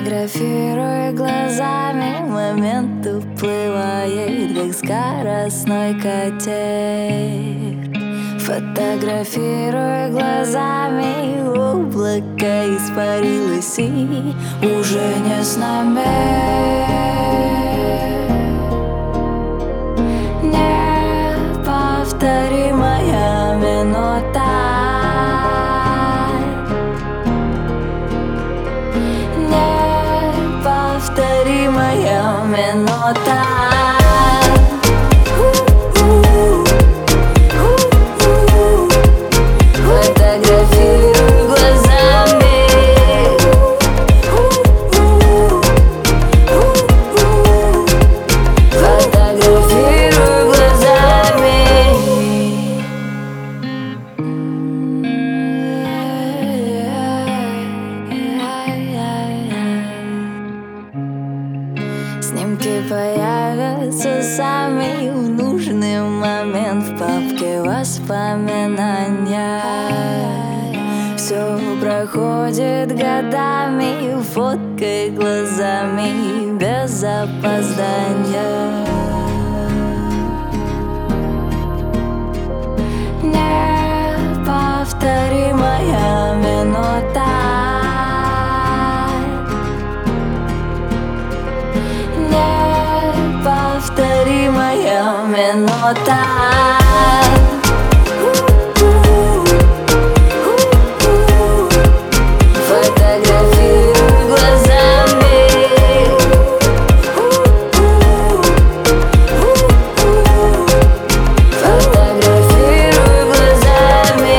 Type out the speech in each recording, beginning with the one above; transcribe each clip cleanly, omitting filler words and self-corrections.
Фотографируя глазами, момент уплывает, как скоростной катер. Фотографируя глазами, облако испарилось и уже не с нами. Неповторимая минута, неповторимая минута. Фотографирую глазами, фотографирую глазами. Снимки появятся сами в нужный момент в папке воспоминания. Все проходит годами, фоткой глазами, без опоздания. Неповторимая минута, неповторимая минута. Фотографирую глазами, фотографирую глазами.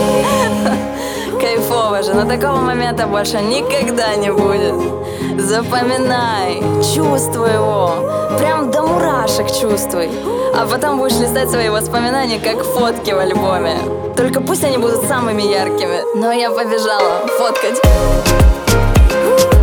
Кайфово же, но такого момента больше никогда не будет. Запоминай, чувствуй его, прям до мурашек чувствуй. А потом будешь листать свои воспоминания, как фотки в альбоме. Только пусть они будут самыми яркими. Но я побежала фоткать.